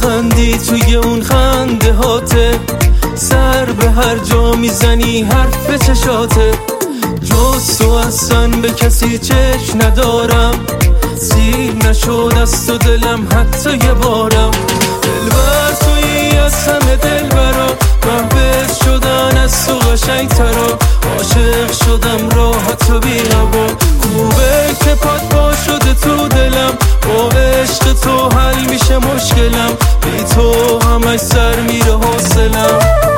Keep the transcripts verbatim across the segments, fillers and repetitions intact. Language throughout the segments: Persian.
چقندی توی اون خنده هاته، سر به هر جا میزنی حرف چشاته. جز تو اصلا به کسی چشم ندارم، سیر نشد از تو دلم حتی یه بارم. دلبر تویی از همه دلبرا، محبت شدن از تو قشنگ ترا. عاشق شدم راحت و بی هوا، خوبه که پات پا شده تو دلم. با عشق تو حل میشه مشکلم، بی تو همش سر میره حوصلم.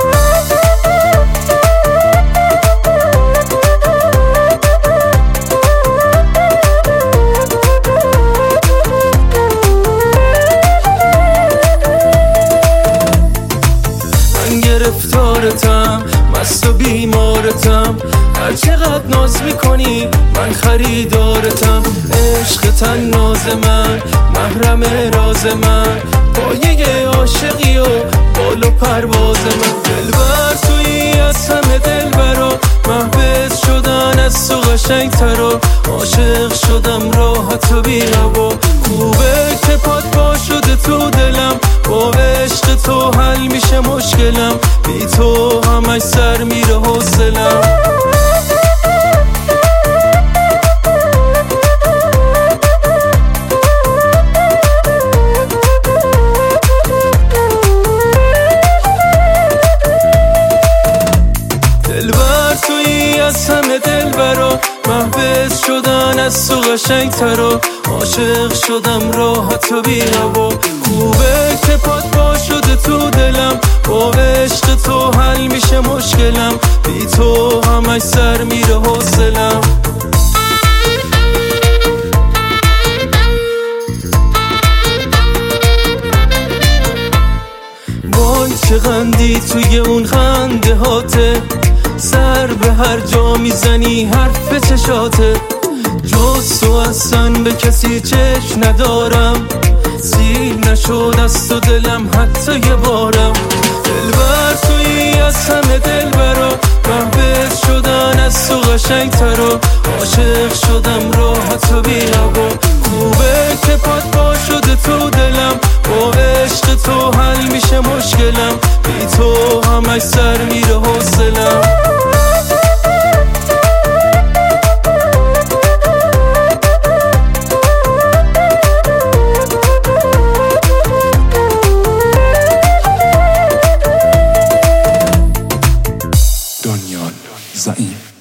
گرفتارتم، مست و بیمارتم، هر چقدر ناز میکنی من خریدارتم. عشق تن ناز من، محرم راز من، پایه عاشقی و بال و پرواز من. دلبر تویی از همه دلبرا، محبت شدن از تو قشنگ ترا. عاشق شدم راحت و بی هوا، خوبه که پات پا شده تو دلم. با عشق تو حل میشه مشکلم، بی تو همش سر میره حوصلم. دلبر تویی از همه دلبرا، محبت شدن از تو قشنگ ترا. عاشق شدم راحت و بی هوا، خوبه که پات پا شده تو دلم. با عشق تو حل میشه مشکلم، بی تو همش سر میره حوصلم. وای چقندی توی اون خنده هاته، سر به هر جا میزنی حرف چشاته. جز تو اصلا به کسی چشم ندارم، سیر نشد از تو دلم حتی یه بارم. دلبر تویی از همه دلبرا، محبت شدن از تو قشنگ ترا. عاشق شدم راحت و بی هوا، خوبه که پات پا شده تو دلم. با عشق تو حل میشه مشکلم، بی تو همش سر میره حوصلم. دنیال زعیم.